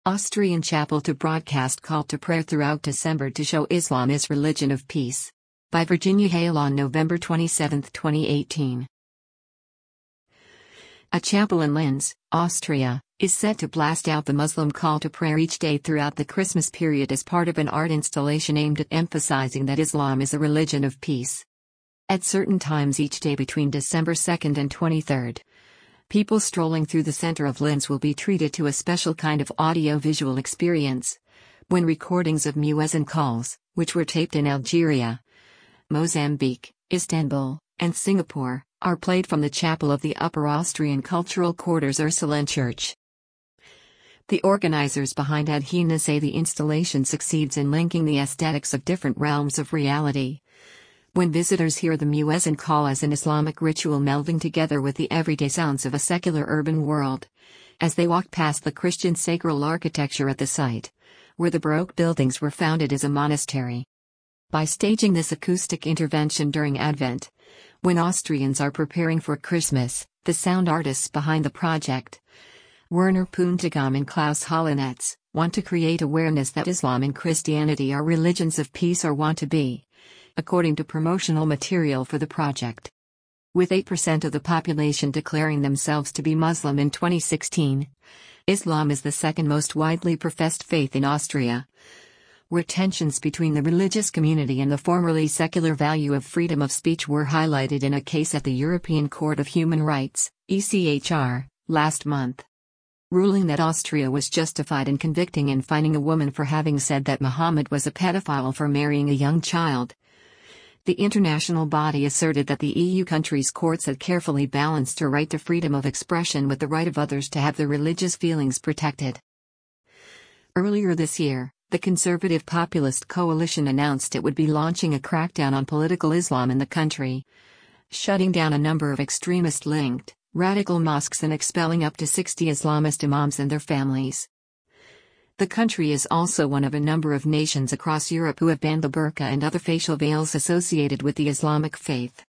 Austrian chapel to broadcast call to prayer throughout December to show Islam is religion of peace. By Virginia Hale on November 27, 2018. A chapel in Linz, Austria, is set to blast out the Muslim call to prayer each day throughout the Christmas period as part of an art installation aimed at emphasizing that Islam is a religion of peace. At certain times each day between December 2nd and 23rd, people strolling through the center of Linz will be treated to a special kind of audio-visual experience, when recordings of muezzin calls, which were taped in Algeria, Mozambique, Istanbul, and Singapore, are played from the chapel of the Upper Austrian Cultural Quarters Ursuline Church. The organizers behind Adhena say the installation succeeds in linking the aesthetics of different realms of reality. When visitors hear the muezzin call as an Islamic ritual melding together with the everyday sounds of a secular urban world, as they walk past the Christian sacral architecture at the site, where the Baroque buildings were founded as a monastery. By staging this acoustic intervention during Advent, when Austrians are preparing for Christmas, the sound artists behind the project, Werner Puntigam and Klaus Hollenetz, want to create awareness that Islam and Christianity are religions of peace or want to be, according to promotional material for the project. With 8% of the population declaring themselves to be Muslim in 2016, Islam is the second most widely professed faith in Austria, where tensions between the religious community and the formerly secular value of freedom of speech were highlighted in a case at the European Court of Human Rights, ECHR, last month, ruling that Austria was justified in convicting and fining a woman for having said that Muhammad was a pedophile for marrying a young child. The international body asserted that the EU countries' courts had carefully balanced her right to freedom of expression with the right of others to have their religious feelings protected. Earlier this year, the Conservative Populist Coalition announced it would be launching a crackdown on political Islam in the country, shutting down a number of extremist-linked, radical mosques and expelling up to 60 Islamist imams and their families. The country is also one of a number of nations across Europe who have banned the burqa and other facial veils associated with the Islamic faith.